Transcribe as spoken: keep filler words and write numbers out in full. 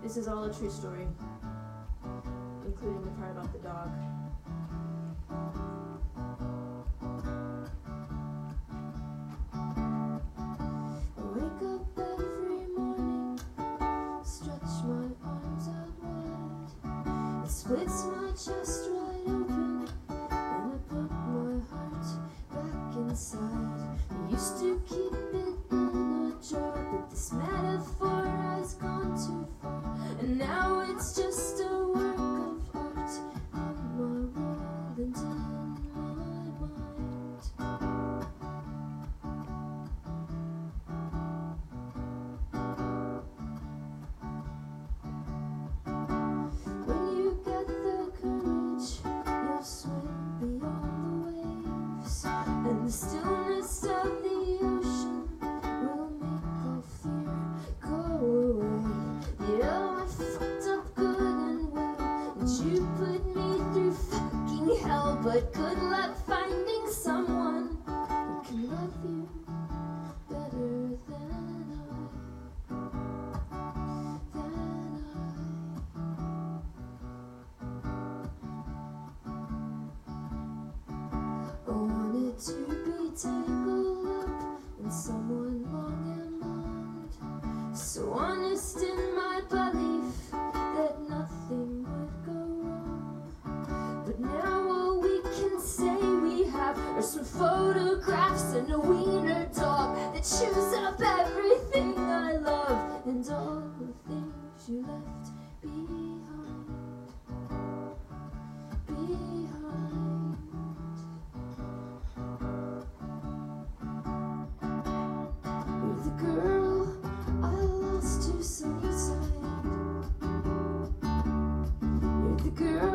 This is all a true story, including the part about the dog. I wake up every morning, stretch my arms out wide. It splits my chest right open, and I put my heart back inside. I used to keep it in a jar, but this metaphor has gone too far, and now it's just a work of art on my wall and in my mind. When you get the courage, you'll swim beyond the waves, and the stillness of the ocean will make all fear go away. Yeah, I fucked up good and well, and you put me through fucking hell, but good luck finding someone who can love you better than I, than I. I wanted to be tangled up in someone long and blonde, so honest in my belief that nothing would go wrong. But now all we can say we have are some photographs and a wiener dog that chews up everything I love, and all the things you left behind, behind. You're the girl I lost to Sunnyside. You're the girl